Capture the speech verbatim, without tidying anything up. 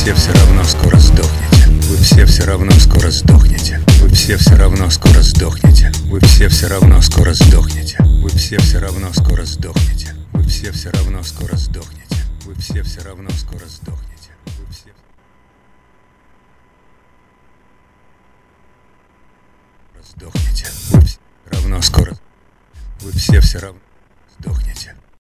все все равно скоро сдохнете. Вы все все равно скоро сдохнете. Вы все все равно скоро сдохнете. Вы все все равно скоро сдохнете. Вы все все равно скоро сдохнете. Вы все все равно скоро сдохнете. Вы все все равно скоро сдохнете. Вы все сдохнете. Вы все равно скоро. Вы все все равно сдохнете.